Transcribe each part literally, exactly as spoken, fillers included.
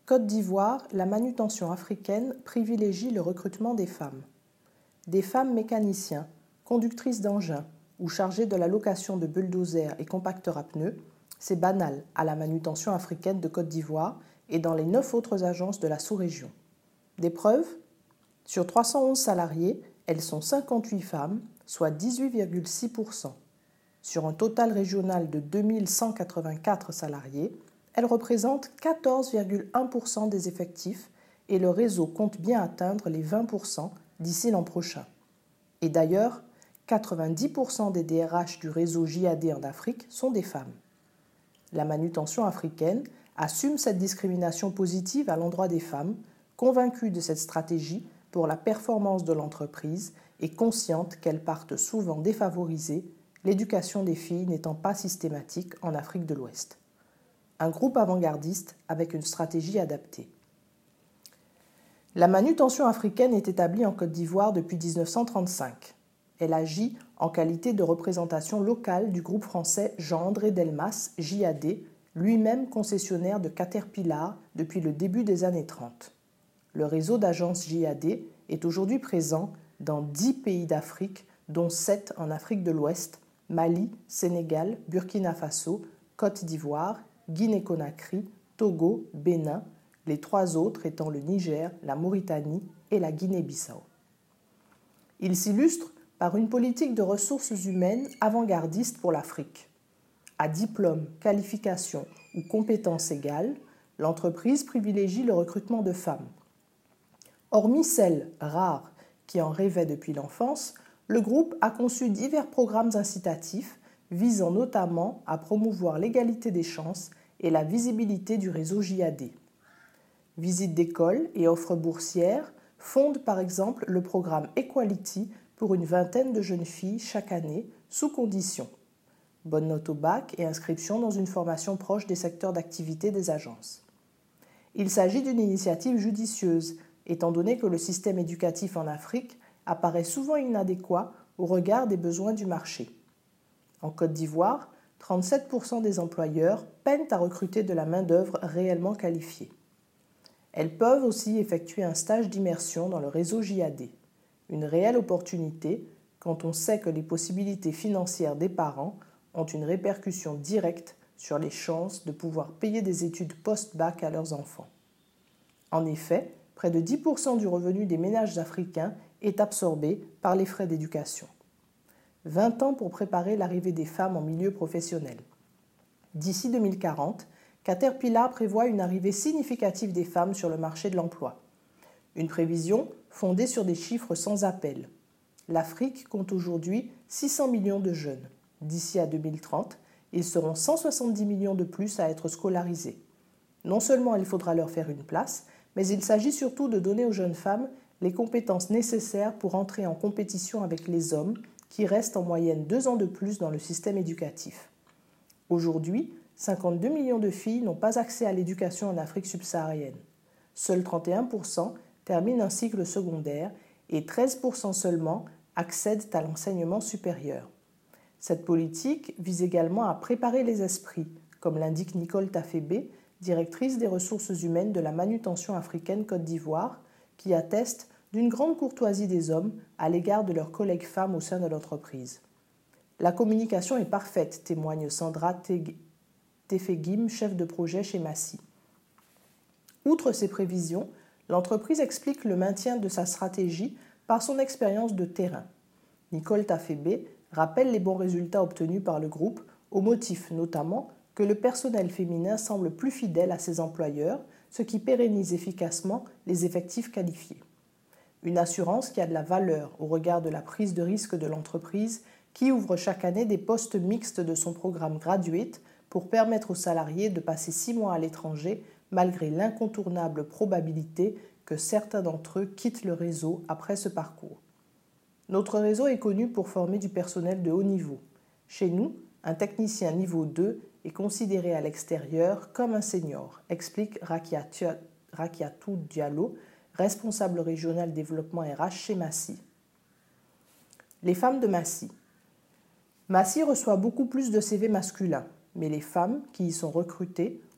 Côte d'Ivoire, la manutention africaine privilégie le recrutement des femmes. Des femmes mécaniciens, conductrices d'engins ou chargées de la location de bulldozers et compacteurs à pneus, c'est banal à la manutention africaine de Côte d'Ivoire et dans les neuf autres agences de la sous-région. Des preuves ? Sur trois cent onze salariés, elles sont cinquante-huit femmes, soit dix-huit virgule six pour cent. Sur un total régional de deux mille cent quatre-vingt-quatre salariés, elles représentent quatorze virgule un pour cent des effectifs et le réseau compte bien atteindre les vingt pour cent d'ici l'an prochain. Et d'ailleurs, quatre-vingt-dix pour cent des D R H du réseau J A D en Afrique sont des femmes. La manutention africaine assume cette discrimination positive à l'endroit des femmes, convaincue de cette stratégie pour la performance de l'entreprise et consciente qu'elles partent souvent défavorisées, l'éducation des filles n'étant pas systématique en Afrique de l'Ouest. Un groupe avant-gardiste avec une stratégie adaptée. La manutention africaine est établie en Côte d'Ivoire depuis dix-neuf cent trente-cinq. Elle agit en qualité de représentation locale du groupe français Jean-André Delmas, J A D, lui-même concessionnaire de Caterpillar depuis le début des années trente. Le réseau d'agences J A D est aujourd'hui présent dans dix pays d'Afrique, dont sept en Afrique de l'Ouest, Mali, Sénégal, Burkina Faso, Côte d'Ivoire, Guinée-Conakry, Togo, Bénin, les trois autres étant le Niger, la Mauritanie et la Guinée-Bissau. Il s'illustre par une politique de ressources humaines avant-gardiste pour l'Afrique. À diplôme, qualification ou compétences égales, l'entreprise privilégie le recrutement de femmes. Hormis celles, rares, qui en rêvaient depuis l'enfance, le groupe a conçu divers programmes incitatifs visant notamment à promouvoir l'égalité des chances et la visibilité du réseau J A D. Visites d'école et offres boursières fondent par exemple le programme Equality pour une vingtaine de jeunes filles chaque année, sous conditions. Bonne note au bac et inscription dans une formation proche des secteurs d'activité des agences. Il s'agit d'une initiative judicieuse, étant donné que le système éducatif en Afrique apparaît souvent inadéquat au regard des besoins du marché. En Côte d'Ivoire, trente-sept pour cent des employeurs peinent à recruter de la main-d'œuvre réellement qualifiée. Elles peuvent aussi effectuer un stage d'immersion dans le réseau J A D, une réelle opportunité quand on sait que les possibilités financières des parents ont une répercussion directe sur les chances de pouvoir payer des études post-bac à leurs enfants. En effet, près de dix pour cent du revenu des ménages africains est absorbé par les frais d'éducation. vingt ans pour préparer l'arrivée des femmes en milieu professionnel. D'ici deux mille quarante, Caterpillar prévoit une arrivée significative des femmes sur le marché de l'emploi. Une prévision fondée sur des chiffres sans appel. L'Afrique compte aujourd'hui six cents millions de jeunes. D'ici à deux mille trente, ils seront cent soixante-dix millions de plus à être scolarisés. Non seulement il faudra leur faire une place, mais il s'agit surtout de donner aux jeunes femmes les compétences nécessaires pour entrer en compétition avec les hommes qui restent en moyenne deux ans de plus dans le système éducatif. Aujourd'hui, cinquante-deux millions de filles n'ont pas accès à l'éducation en Afrique subsaharienne. Seuls trente et un pour cent terminent un cycle secondaire et treize pour cent seulement accèdent à l'enseignement supérieur. Cette politique vise également à préparer les esprits, comme l'indique Nicole Tafébé, directrice des ressources humaines de la manutention africaine Côte d'Ivoire, qui atteste d'une grande courtoisie des hommes à l'égard de leurs collègues femmes au sein de l'entreprise. La communication est parfaite, témoigne Sandra Tefegim, chef de projet chez Massy. Outre ces prévisions, l'entreprise explique le maintien de sa stratégie par son expérience de terrain. Nicole Tafébé rappelle les bons résultats obtenus par le groupe, au motif notamment que le personnel féminin semble plus fidèle à ses employeurs, ce qui pérennise efficacement les effectifs qualifiés. Une assurance qui a de la valeur au regard de la prise de risque de l'entreprise qui ouvre chaque année des postes mixtes de son programme Graduate pour permettre aux salariés de passer six mois à l'étranger malgré l'incontournable probabilité que certains d'entre eux quittent le réseau après ce parcours. Notre réseau est connu pour former du personnel de haut niveau. Chez nous, un technicien niveau deux est considéré à l'extérieur comme un senior, explique Rakiatou Diallo, responsable régional développement R H chez Massy. Les femmes de Massy. Massy reçoit beaucoup plus de C V masculins, mais les femmes qui y sont recrutées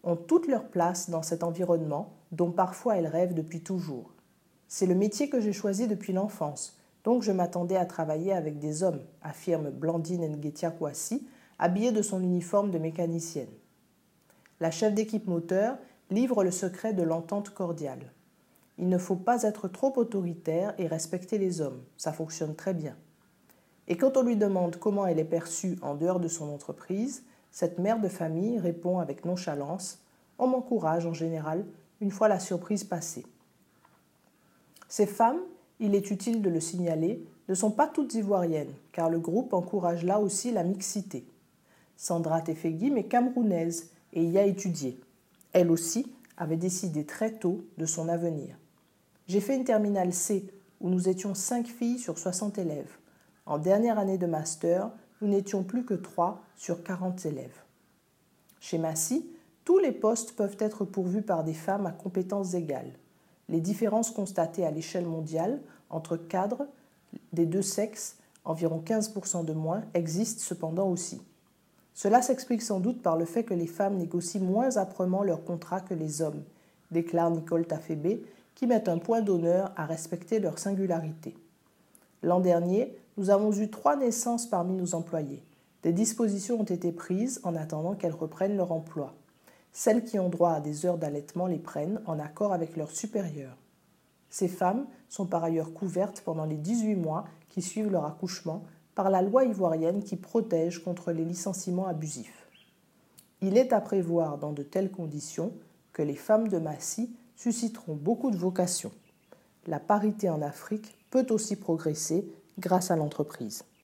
ont toute leur place dans cet environnement dont parfois elles rêvent depuis toujours. C'est le métier que j'ai choisi depuis l'enfance, donc je m'attendais à travailler avec des hommes, affirme Blandine Nguetia Kouassi, habillée de son uniforme de mécanicienne. La chef d'équipe moteur livre le secret de l'entente cordiale. Il ne faut pas être trop autoritaire et respecter les hommes, ça fonctionne très bien. Et quand on lui demande comment elle est perçue en dehors de son entreprise, cette mère de famille répond avec nonchalance « On m'encourage en général une fois la surprise passée ». Ces femmes, il est utile de le signaler, ne sont pas toutes ivoiriennes, car le groupe encourage là aussi la mixité. Sandra Tefegui est camerounaise et y a étudié. Elle aussi avait décidé très tôt de son avenir. J'ai fait une terminale C où nous étions cinq filles sur soixante élèves. En dernière année de master, nous n'étions plus que trois sur quarante élèves. Chez Massy, tous les postes peuvent être pourvus par des femmes à compétences égales. Les différences constatées à l'échelle mondiale entre cadres des deux sexes, environ quinze pour cent de moins, existent cependant aussi. Cela s'explique sans doute par le fait que les femmes négocient moins âprement leurs contrats que les hommes, déclare Nicole Tafébé, qui met un point d'honneur à respecter leur singularité. L'an dernier, nous avons eu trois naissances parmi nos employés. Des dispositions ont été prises en attendant qu'elles reprennent leur emploi. Celles qui ont droit à des heures d'allaitement les prennent en accord avec leurs supérieurs. Ces femmes sont par ailleurs couvertes pendant les dix-huit mois qui suivent leur accouchement par la loi ivoirienne qui protège contre les licenciements abusifs. Il est à prévoir dans de telles conditions que les femmes de Massy susciteront beaucoup de vocations. La parité en Afrique peut aussi progresser grâce à l'entreprise.